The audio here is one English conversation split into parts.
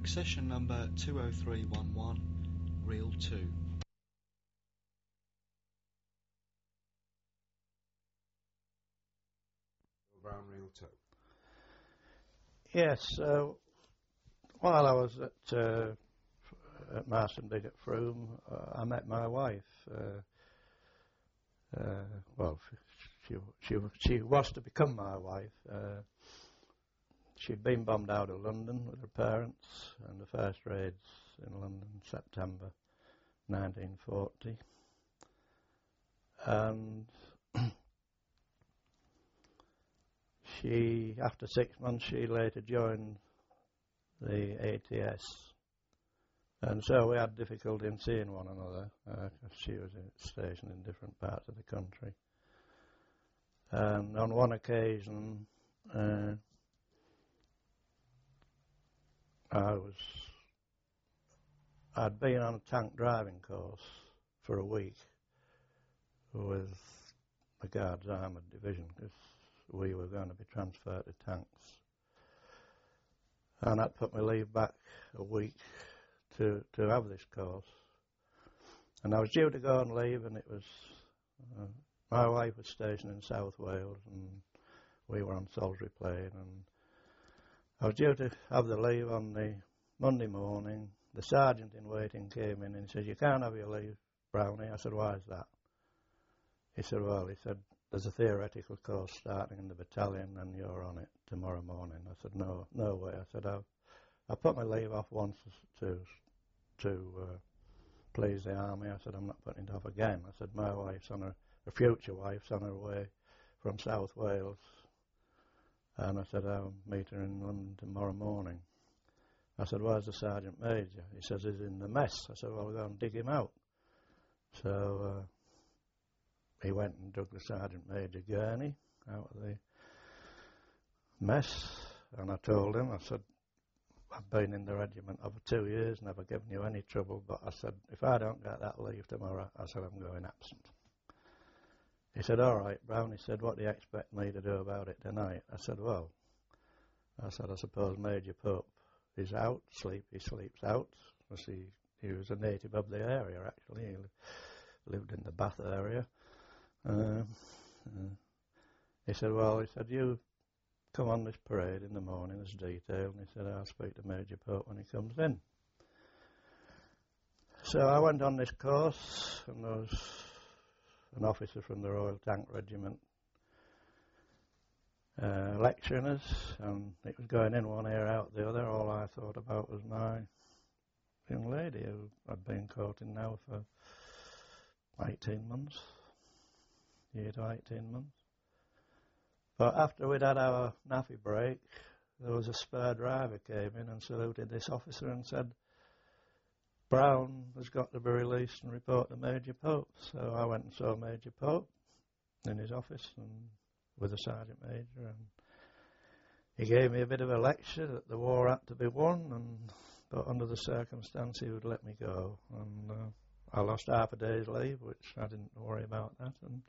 Accession number 20311, reel 2. Brown, reel 2. Yes, while I was at Marston Big at Frome, I met my wife. Well, she was to become my wife. She'd been bombed out of London with her parents, and the first raids in London, September 1940. And after 6 months, she later joined the ATS. And so we had difficulty in seeing one another, because she was stationed in different parts of the country. And on one occasion, I'd been on a tank driving course for a week with the Guards Armoured Division, because we were going to be transferred to tanks. And I'd put my leave back a week to have this course. And I was due to go on leave, and it was, my wife was stationed in South Wales, and we were on Salisbury Plain, and I was due to have the leave on the Monday morning. The sergeant in waiting came in and he said, "You can't have your leave, Brownie." I said, "Why is that?" He said, "Well," he said, "there's a theoretical course starting in the battalion and you're on it tomorrow morning." I said, no way. I said, I put my leave off once to please the army. I said, I'm not putting it off again. I said, my wife's on her future wife's on her way from South Wales. And I said, I'll meet her in London tomorrow morning. I said, "Where's the Sergeant Major?" He says, "He's in the mess." I said, "Well, we'll go and dig him out." So he went and dug the Sergeant Major Gurney out of the mess. And I told him, I said, "I've been in the regiment over 2 years, never given you any trouble, but," I said, "if I don't get that leave tomorrow," I said, "I'm going absent." He said, "All right, Brown." He said, "What do you expect me to do about it tonight?" I said, I suppose Major Pope is out, he sleeps out. He was a native of the area, actually. He lived in the Bath area. He said, "You come on this parade in the morning as detailed." And he said, "I'll speak to Major Pope when he comes in." So I went on this course, and there was an officer from the Royal Tank Regiment lecturing us, and it was going in one ear out the other. All I thought about was my young lady who I'd been courting now for 18 months, year to 18 months. But after we'd had our naffy break, there was a spare driver came in and saluted this officer and said, "Brown has got to be released and report to Major Pope." So I went and saw Major Pope in his office and with the Sergeant Major, and he gave me a bit of a lecture that the war had to be won, but under the circumstance he would let me go. And I lost half a day's leave, which I didn't worry about that, and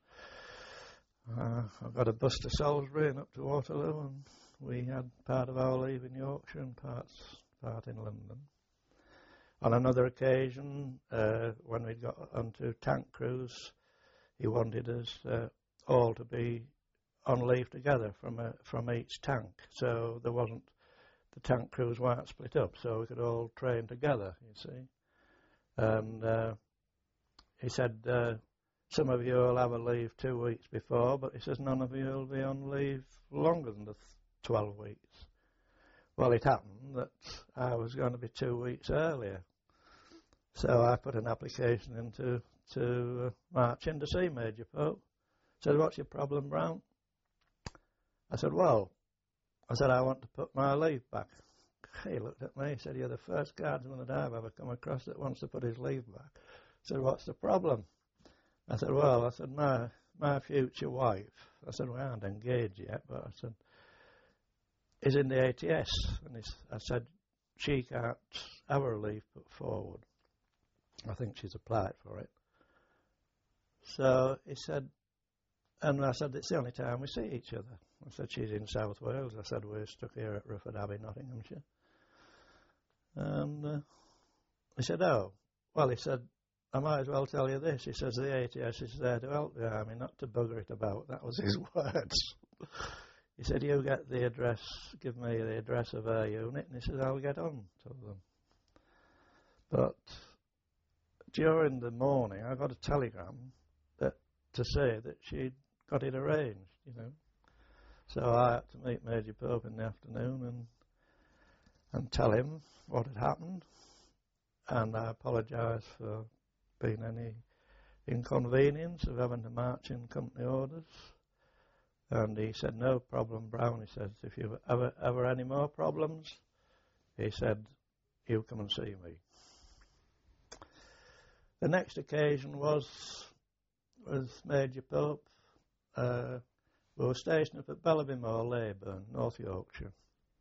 I got a bus to Salisbury and up to Waterloo, and we had part of our leave in Yorkshire and part in London. On another occasion, when we got onto tank crews, he wanted us all to be on leave together from each tank, so the tank crews weren't split up, so we could all train together, you see. And he said, "Some of you will have a leave 2 weeks before, but," he says, "none of you will be on leave longer than the 12 weeks. Well, it happened that I was going to be 2 weeks earlier. So I put an application in to march in to see Major Pope. He said, "What's your problem, Brown?" I said, I want to put my leave back." He looked at me, he said, "You're the first guardsman that I've ever come across that wants to put his leave back." I said, "What's the problem?" I said, my future wife," I said, "we aren't engaged yet," but I said, "is in the ATS." And I said, "She can't have her leave put forward. I think she's applied for it." So he said, and I said, "It's the only time we see each other." I said, "She's in South Wales." I said, "We're stuck here at Rufford Abbey, Nottinghamshire." And he said, oh, well, he said, I might as well tell you this. He says, the ATS is there to help the army, not to bugger it about. That was his words. He said, you get the address, give me the address of our unit, and he said, I'll get on to them. But during the morning, I got a telegram to say that she'd got it arranged, you know. So I had to meet Major Pope in the afternoon and tell him what had happened, and I apologised for being any inconvenience of having to march in company orders. And he said, no problem, Brown. He said, if you've ever any more problems, he said, you come and see me. The next occasion was with Major Pope. We were stationed up at Bellaby Moor, Leyburn, North Yorkshire.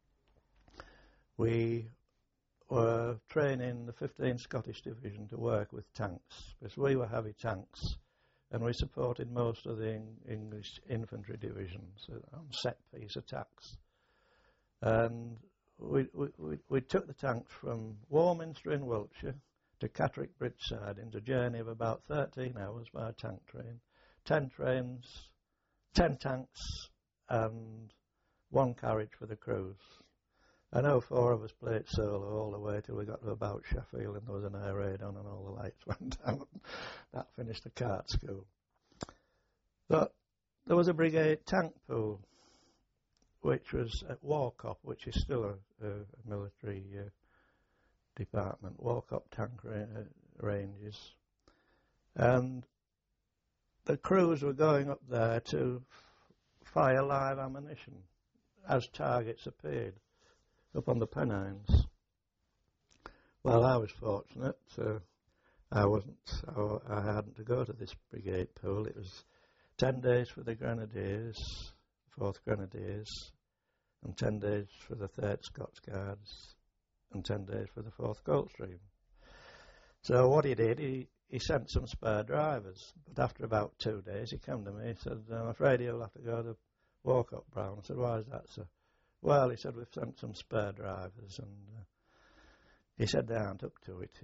We were training the 15th Scottish Division to work with tanks, because we were heavy tanks, and we supported most of the English infantry divisions on set-piece attacks. And we took the tanks from Warminster in Wiltshire to Catterick Bridgeside in a journey of about 13 hours by tank train. 10 trains, 10 tanks, and 1 carriage for the crews. I know 4 of us played solo all the way till we got to about Sheffield, and there was an air raid on and all the lights went down. That finished the cart school. But there was a brigade tank pool, which was at Warcop, which is still a military department, Warcop tank ranges. And the crews were going up there to fire live ammunition as targets appeared up on the Pennines. Well, I was fortunate. I hadn't to go to this brigade pool. It was 10 days for the Grenadiers, 4th Grenadiers, and 10 days for the 3rd Scots Guards, and 10 days for the 4th Coldstream. So what he did, he sent some spare drivers, but after about 2 days he came to me, he said, I'm afraid you'll have to go to Warcop, Brown. I said, why is that, sir? Well, he said, we've sent some spare drivers, and he said they aren't up to it. He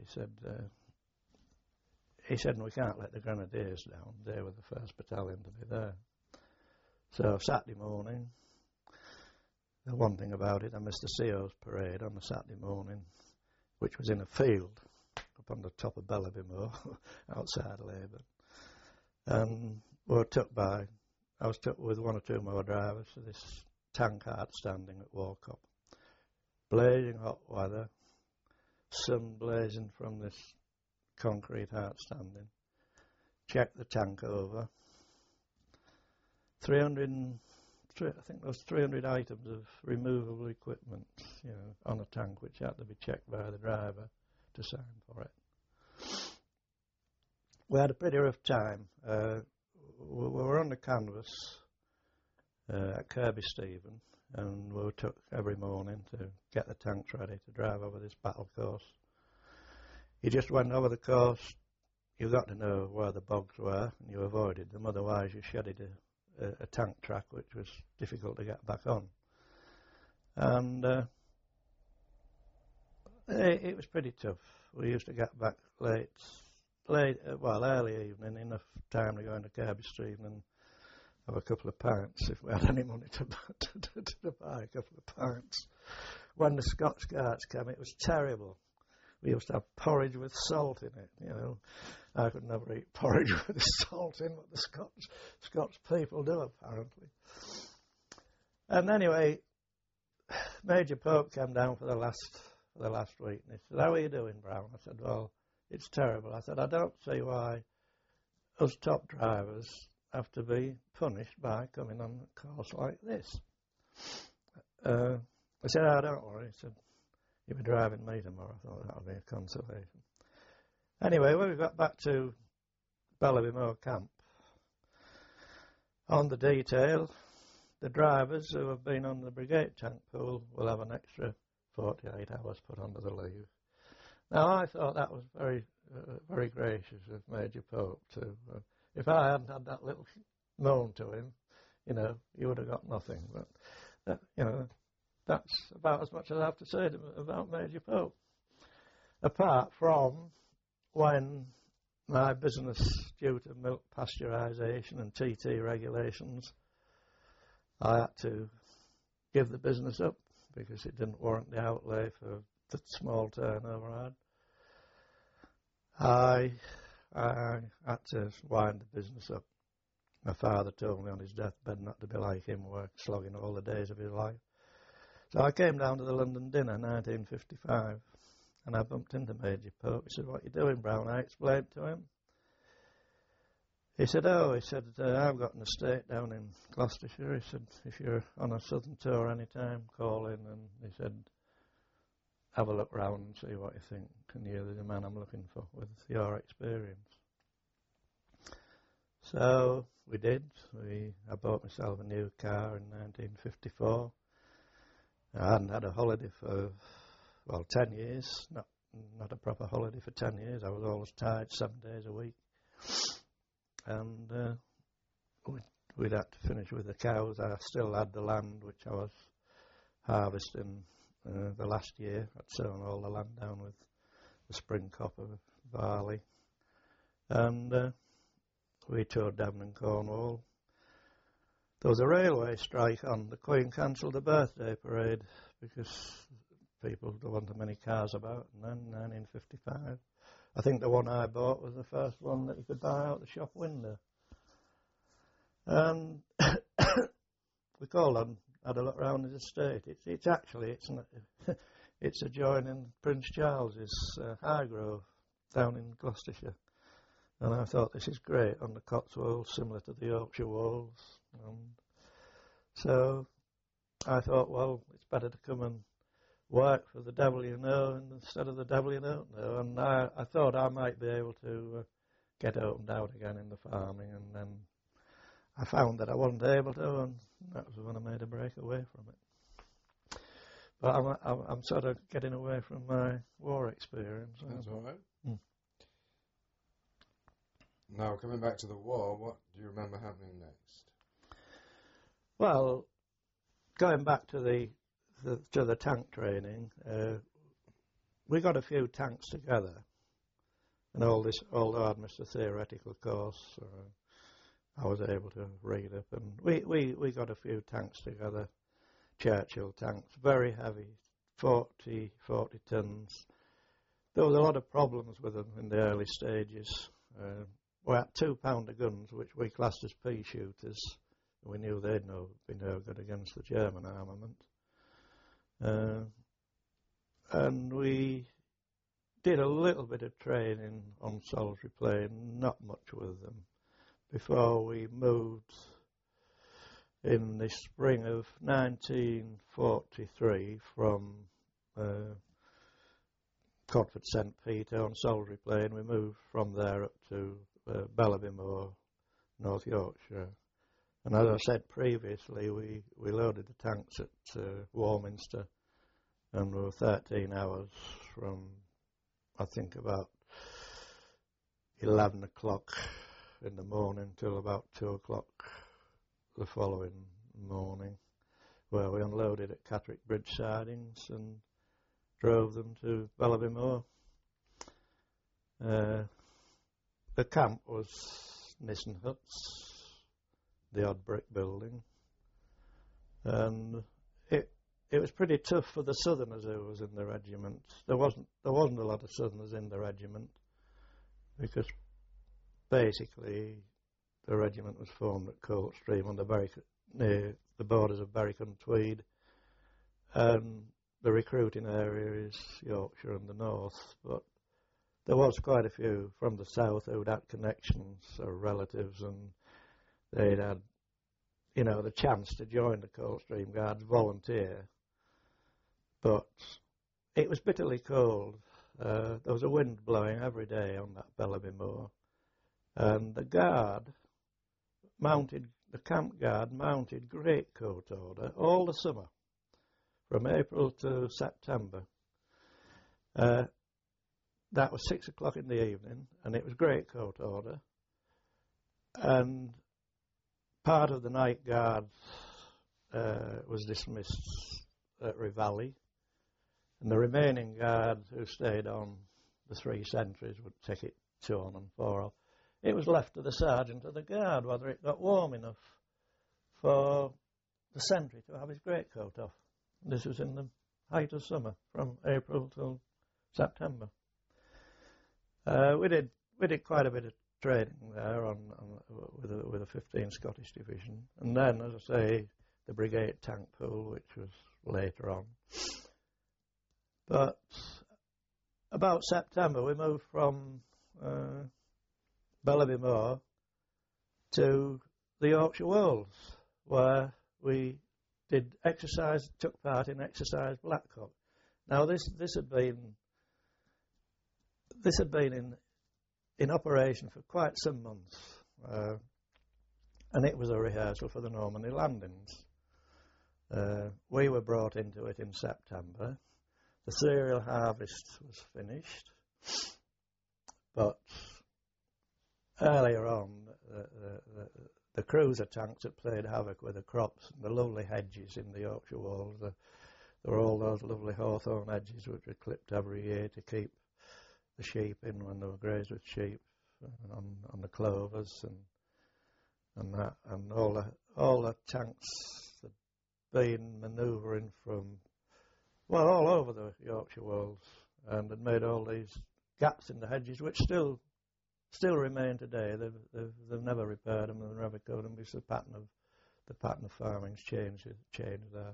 said, we can't let the Grenadiers down. They were the 1st battalion to be there. So Saturday morning, the one thing about it, I missed the CO's parade on the Saturday morning, which was in a field up on the top of Bellaby Moor, outside Leyburn. And I was took with 1 or 2 more drivers to this tank art standing at Warcop. Blazing hot weather, sun blazing from this concrete art standing. Checked the tank over. I think there was 300 items of removable equipment, you know, on a tank, which had to be checked by the driver to sign for it. We had a pretty rough time. We were on the canvas at Kirby Stephen, and we were took every morning to get the tanks ready to drive over this battle course. You just went over the course, you got to know where the bogs were, and you avoided them, otherwise you shedded a tank track which was difficult to get back on. And it was pretty tough. We used to get back early evening, enough time to go into Kirby Street and have a couple of pints if we had any money to buy a couple of pints. When the Scots Guards came, it was terrible. We used to have porridge with salt in it, you know. I could never eat porridge with salt in, what the Scots people do, apparently. And anyway, Major Pope came down for the last week, and he said, how are you doing, Brown? I said, well, it's terrible. I said, I don't see why us top drivers have to be punished by coming on a course like this. I said, oh, don't worry. He said, you'll be driving me tomorrow. I thought that would be a consolation. Anyway, when we got back to Bellaby Moor camp, on the detail, the drivers who have been on the brigade tank pool will have an extra 48 hours put under the leave. Now, I thought that was very, very gracious of Major Pope to. If I hadn't had that little moan to him, you know, you would have got nothing. But you know, that's about as much as I have to say about Major Pope. apart from when my business, due to milk pasteurisation and TT regulations, I had to give the business up because it didn't warrant the outlay for the small turnover I had. I had to wind the business up. My father told me on his deathbed not to be like him, slogging all the days of his life. So I came down to the London dinner, 1955, and I bumped into Major Pope. He said, "What are you doing, Brown?" I explained to him. He said, "I've got an estate down in Gloucestershire." He said, "If you're on a southern tour any time, call in." And he said, "Have a look round and see what you think. And you're the man I'm looking for with your experience." So we did. I bought myself a new car in 1954. I hadn't had a holiday for, 10 years. Not a proper holiday for 10 years. I was always tired 7 days a week. And we'd had to finish with the cows. I still had the land which I was harvesting the last year. I'd sown all the land down with the spring copper, barley. And we toured Devon and Cornwall. There was a railway strike on. The Queen cancelled the birthday parade because people there wasn't many cars about. And then 1955, I think the one I bought was the first one that you could buy out the shop window. And we called on, had a look round his estate. It's adjoining Prince Charles's Highgrove down in Gloucestershire. And I thought, this is great on the Cotswolds, similar to the Yorkshire Wolds. So I thought, well, it's better to come and work for the devil you know instead of the devil you don't know. And I thought I might be able to get opened out again in the farming, and then I found that I wasn't able to, and that was when I made a break away from it. But I'm sort of getting away from my war experience. That's all right. Now, coming back to the war, what do you remember happening next? Well, going back to the tank training, we got a few tanks together, and although I had missed a theoretical course, I was able to read up, and we got a few tanks together, Churchill tanks, very heavy, 40 tons. There was a lot of problems with them in the early stages. We had 2-pounder guns, which we classed as pea shooters. We knew they'd be no good against the German armament. And we did a little bit of training on solitary plane, not much with them, before we moved in the spring of 1943 from Codford St. Peter on solitary plane. We moved from there up to Bellaby Moor, North Yorkshire. And as I said previously, we loaded the tanks at Warminster, and we were 13 hours from, I think, about 11 o'clock in the morning till about 2 o'clock the following morning, where we unloaded at Catterick Bridge sidings and drove them to Bellaby Moor. The camp was Nissen huts, the odd brick building, and it was pretty tough for the Southerners who was in the regiment. There wasn't a lot of Southerners in the regiment, because basically the regiment was formed at Coldstream on near the borders of Berwick and Tweed, and the recruiting area is Yorkshire and the north, but there was quite a few from the south who'd had connections or relatives, and they'd had, the chance to join the Coldstream Guards, volunteer. But it was bitterly cold. There was a wind blowing every day on that Bellaby Moor, and the camp guard mounted greatcoat order all the summer, from April to September. That was 6 o'clock in the evening, and it was greatcoat order. And part of the night guard was dismissed at Rivali, And the remaining guards who stayed on the 3 sentries would take it 2 on and 4 off. It was left to the sergeant of the guard whether it got warm enough for the sentry to have his greatcoat off. This was in the height of summer, from April till September. We did quite a bit of training there with a 15 Scottish Division, and then, as I say, the Brigade Tank Pool, which was later on. But about September, we moved from Bellaby Moor to the Yorkshire Wolds, where we took part in Exercise Blackcock. Now this had been in operation for quite some months, and it was a rehearsal for the Normandy landings. We were brought into it in September. The cereal harvest was finished, but earlier on, the cruiser tanks had played havoc with the crops and the lovely hedges in the Yorkshire Wolds. There were all those lovely hawthorn hedges which were clipped every year to keep the sheep in when they were grazed with sheep, on the clovers and that, and all the tanks had been manoeuvring from all over the Yorkshire Wolds, and had made all these gaps in the hedges which still remain today. They've never repaired them, they've never covered them because the pattern of farming's changed there.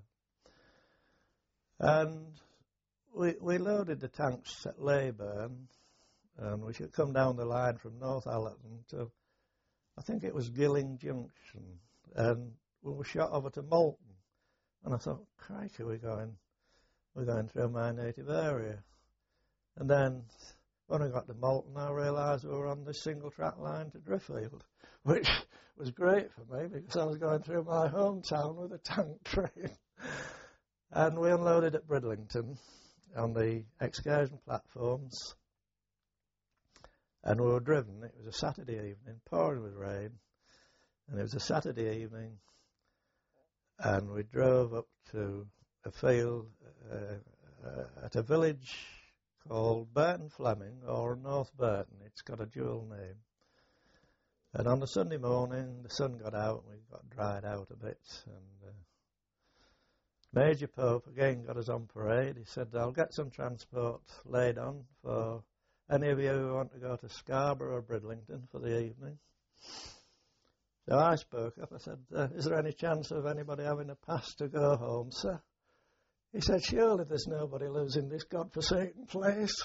And we loaded the tanks at Leyburn, and we should come down the line from North Allerton to, I think it was Gilling Junction, and we were shot over to Malton. And I thought, crikey, we're going through my native area. And then when I got to Malton, I realised we were on this single track line to Driffield, which was great for me because I was going through my hometown with a tank train. And we unloaded at Bridlington on the excursion platforms, and we were driven. It was a Saturday evening, pouring with rain, and it was a Saturday evening, and we drove up to a field at a village called Burton Fleming, or North Burton. It's got a dual name. And on the Sunday morning, the sun got out, and we got dried out a bit, and Major Pope again got us on parade. He said, I'll get some transport laid on for any of you who want to go to Scarborough or Bridlington for the evening. So I spoke up. I said, is there any chance of anybody having a pass to go home, sir? He said, surely there's nobody lives in this godforsaken place.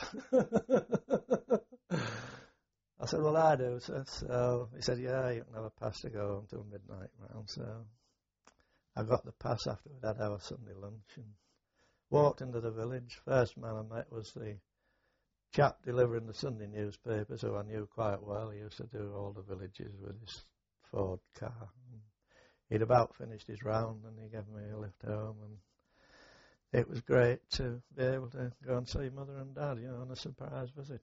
I said, well, I do, sir. So he said, yeah, you can have a pass to go home till midnight round. So I got the pass after we'd had our Sunday lunch and walked into the village. First man I met was the chap delivering the Sunday newspapers, who I knew quite well. He used to do all the villages with his Ford car. He'd about finished his round, and he gave me a lift home, and it was great to be able to go and see Mother and Dad, on a surprise visit.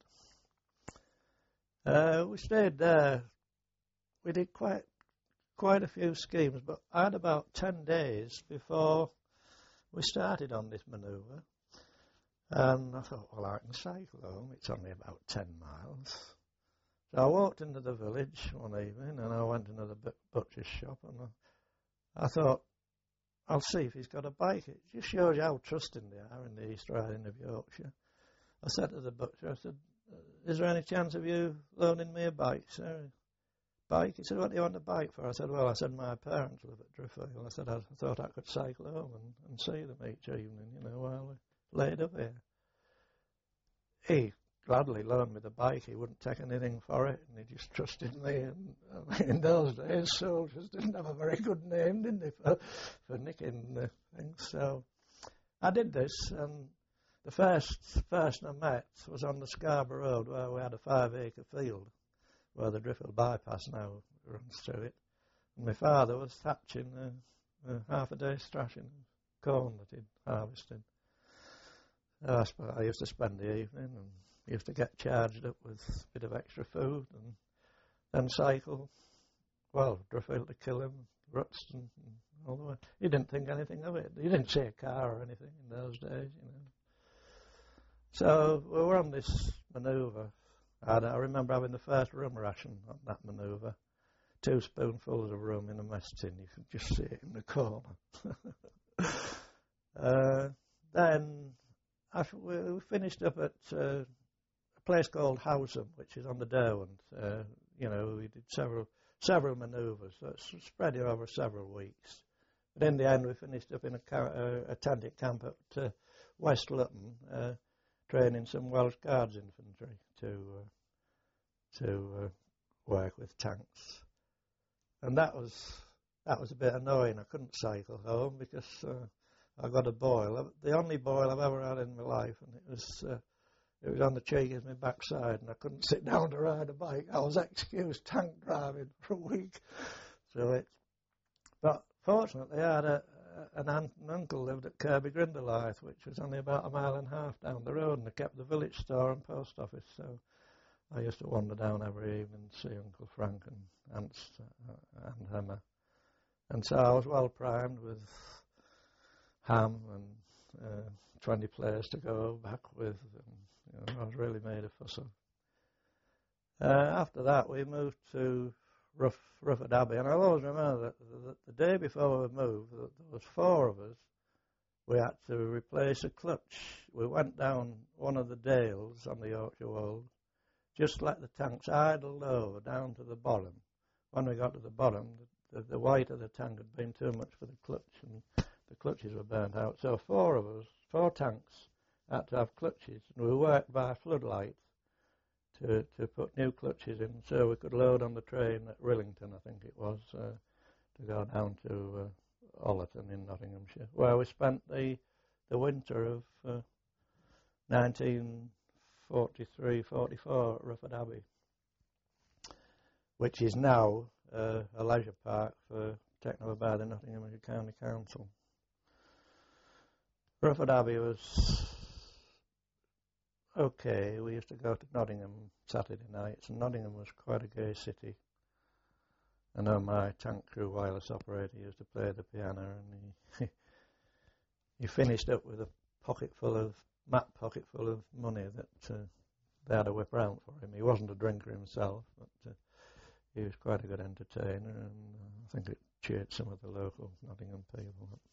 We stayed there. We did quite a few schemes, but I had about 10 days before we started on this manoeuvre. And I thought, well, I can cycle home. It's only about 10 miles. So I walked into the village one evening, and I went into the butcher's shop, and I thought, I'll see if he's got a bike. It just shows you how trusting they are in the East Riding of Yorkshire. I said to the butcher, I said, is there any chance of you loaning me a bike, sir? Bike? He said, what do you want a bike for? I said, well, my parents live at Driffield. I said, I thought I could cycle home and see them each evening, while we laid up here. He gladly loaned me the bike. He wouldn't take anything for it, and he just trusted me. And in those days, soldiers didn't have a very good name, didn't they, for nicking things. So I did this, and the first person I met was on the Scarborough Road, where we had a 5-acre field, where the Driffield bypass now runs through it. And my father was thatching half a day's thrashing corn that he'd harvested. I used to spend the evening and used to get charged up with a bit of extra food and then cycle, Driffield to Killam, Rutston, and all the way. He didn't think anything of it. He didn't see a car or anything in those days, So we were on this manoeuvre, and I remember having the first rum ration on that manoeuvre. 2 spoonfuls of rum in a mess tin. You could just see it in the corner. Then we finished up at a place called Howsam, which is on the Derwent. We did several manoeuvres, so it's spread over several weeks. But in the end, we finished up in a tented camp at West Lutton, training some Welsh Guards infantry to work with tanks. And that was a bit annoying. I couldn't cycle home because I got a boil. The only boil I've ever had in my life, and it was on the cheek of my backside, and I couldn't sit down to ride a bike. I was excused tank driving for a week through it. But fortunately, I had an aunt and uncle lived at Kirby Grinderlythe, which was only about a mile and a half down the road, and they kept the village store and post office. So I used to wander down every evening to see Uncle Frank and Aunt Emma. And so I was well primed with ham and 20 players to go back with. And, I was really made a fuss of. After that, we moved to Rufford Abbey, and I'll always remember that the day before we moved, there was 4 of us. We had to replace a clutch. We went down one of the dales on the Yorkshire Wold, just let the tanks idle low down to the bottom. When we got to the bottom, the weight of the tank had been too much for the clutch, and the clutches were burnt out. So 4 of us, 4 tanks, had to have clutches, and we worked by floodlight to put new clutches in so we could load on the train at Rillington, I think it was, to go down to Ollerton in Nottinghamshire, where we spent the winter of 1943-44 at Rufford Abbey, which is now a leisure park taken over by the Nottinghamshire County Council. Rufford Abbey was okay. We used to go to Nottingham Saturday nights, and Nottingham was quite a gay city. I know my tank crew wireless operator used to play the piano, and he finished up with a pocket full of money that they had to whip around for him. He wasn't a drinker himself, but he was quite a good entertainer, and I think it cheered some of the local Nottingham people up.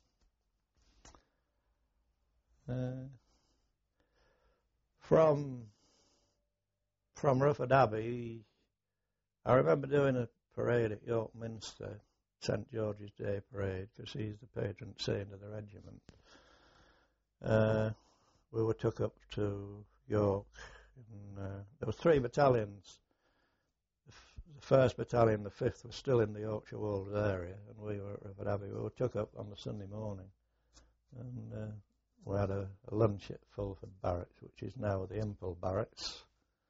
From Rufford Abbey, I remember doing a parade at York Minster, St George's Day parade, because he's the patron saint of the regiment. We were took up to York, and there were 3 battalions. The 1st battalion, the 5th, was still in the Yorkshire Wolds area, and we were at Rufford Abbey. We were took up on the Sunday morning, and we had a lunch at Fulford Barracks, which is now the Impel Barracks,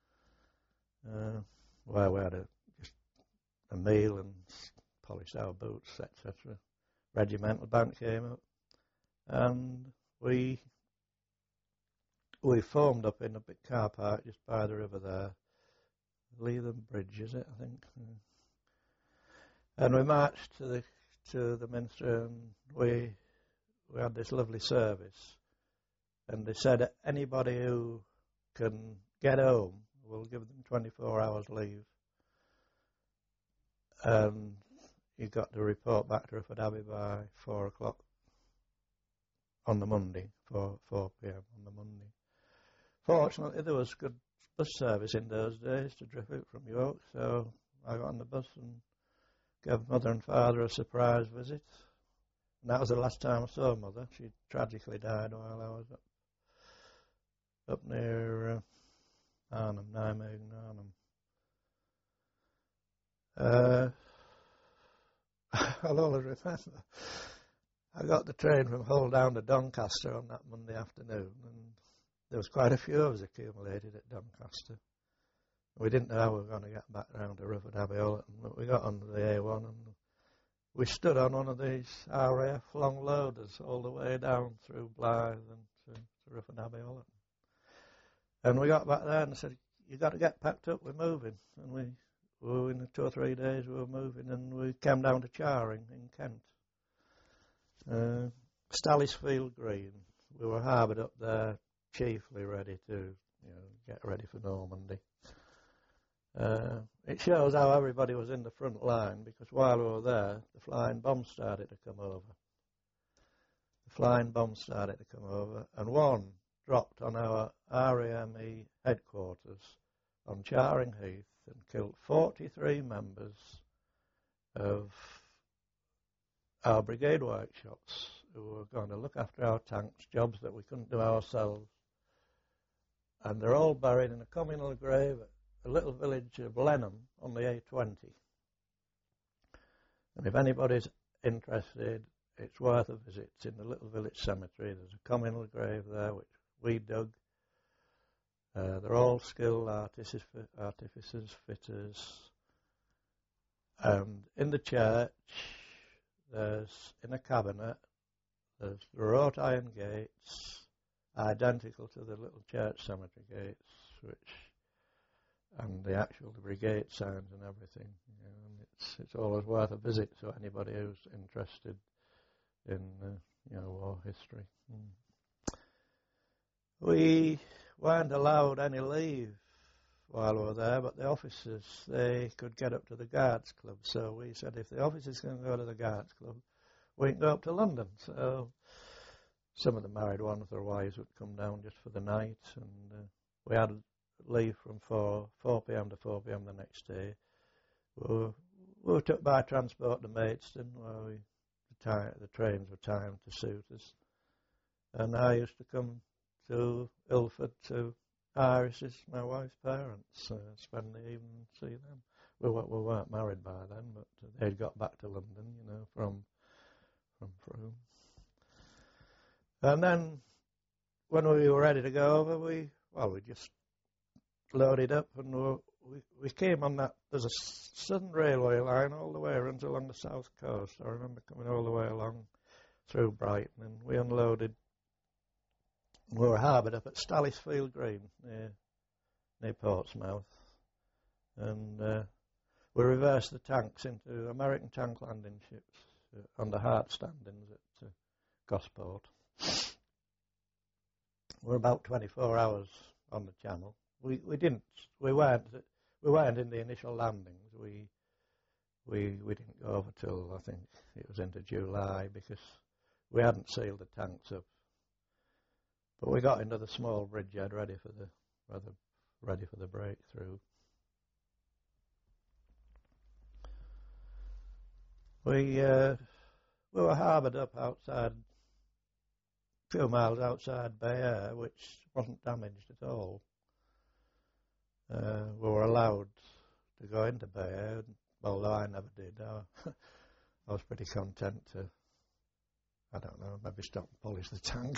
where we had just a meal and polished our boots, etc. Regimental band came up, and we formed up in a big car park just by the river there. Leatham Bridge, is it, I think? And we marched to the Minster, and we had this lovely service. And they said anybody who can get home, we'll give them 24 hours leave. And you got to report back to Rufford Abbey by 4 o'clock on the Monday, 4 p.m. on the Monday. Fortunately, there was good bus service in those days to Driffoot from York, so I got on the bus and gave Mother and Father a surprise visit. And that was the last time I saw Mother. She tragically died while I was up near Arnhem, Nijmegen, Arnhem. I'll always remember, I got the train from Hull down to Doncaster on that Monday afternoon, and there was quite a few of us accumulated at Doncaster. We didn't know how we were going to get back round to Rufford Abbey, but we got onto the A1 and we stood on one of these RAF long loaders all the way down through Blythe and to Rufford Abbey, Ollerton. And we got back there and said, "You got to get packed up, we're moving." And we were in 2 or 3 days we were moving, and we came down to Charing in Kent. Stallisfield Green. We were harboured up there chiefly ready to, get ready for Normandy. It shows how everybody was in the front line, because while we were there, the flying bombs started to come over. And one dropped on our RAME headquarters on Charing Heath and killed 43 members of our brigade workshops who were going to look after our tanks, jobs that we couldn't do ourselves. And they're all buried in a communal grave at the little village of Lenham on the A20. And if anybody's interested, it's worth a visit. It's in the little village cemetery. There's a communal grave there which we dug. They're all skilled artificers, fitters. And in the church, in a cabinet, there's the wrought iron gates, identical to the little church cemetery gates, and the brigade signs and everything. And it's always worth a visit to anybody who's interested in war history. We weren't allowed any leave while we were there, but the officers, they could get up to the Guards Club. So we said, if the officers can go to the Guards Club, we can go up to London. So some of the married ones with their wives would come down just for the night, and we had leave from 4 p.m. to 4 p.m. the next day. We were took by transport to Maidstone, where the trains were timed to suit us. And I used to come to Ilford to Iris's, my wife's parents, spend the evening and see them. We weren't married by then, but they'd got back to London, from Frome. And then when we were ready to go over, we just loaded up, and we came on that. There's a southern railway line all the way around along the south coast. I remember coming all the way along through Brighton, and we unloaded. We were harboured up at Stallisfield Green near Portsmouth, and we reversed the tanks into American tank landing ships under hard standings at Gosport. We're about 24 hours on the Channel. We weren't in the initial landings. We didn't go over till, I think it was into July, because we hadn't sealed the tanks up. But we got into the small bridgehead ready for the breakthrough. We were harboured up outside, a few miles outside Bayeux, which wasn't damaged at all. We were allowed to go into Bayeux, although I never did. I was pretty content to, I don't know, maybe stop and polish the tank.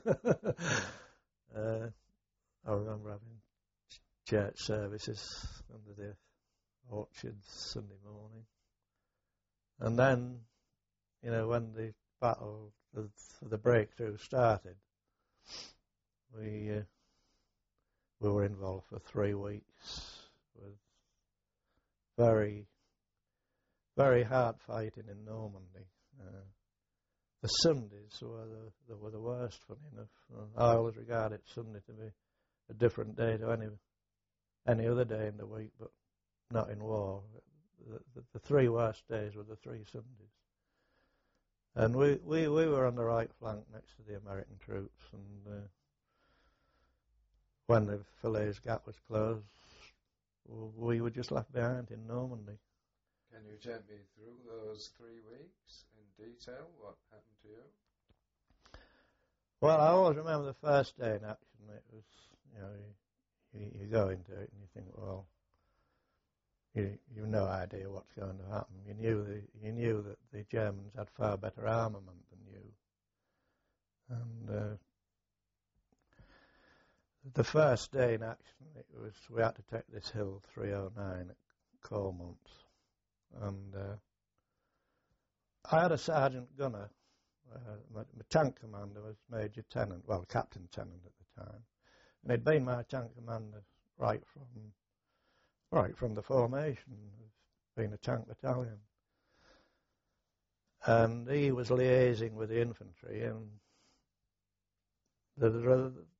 I remember having church services under the orchards Sunday morning. And then, when the battle, the breakthrough started, we were involved for 3 weeks with very, very hard fighting in Normandy. The Sundays were the worst, funny enough. I always regarded Sunday to be a different day to any other day in the week, but not in war. The 3 worst days were the 3 Sundays. And we were on the right flank next to the American troops, and when the Falaise Gap was closed, we were just left behind in Normandy. Can you take me through those 3 weeks in detail? What happened to you? Well, I always remember the first day in action. It was, you go into it and you think, well, you've no idea what's going to happen. You knew that the Germans had far better armament than you, and the first day in action, we had to take this hill 309 at Cormont. And I had a sergeant gunner. My tank commander was Major Tennant, well, Captain Tennant at the time, and he'd been my tank commander right from the formation of being a tank battalion. And he was liaising with the infantry, and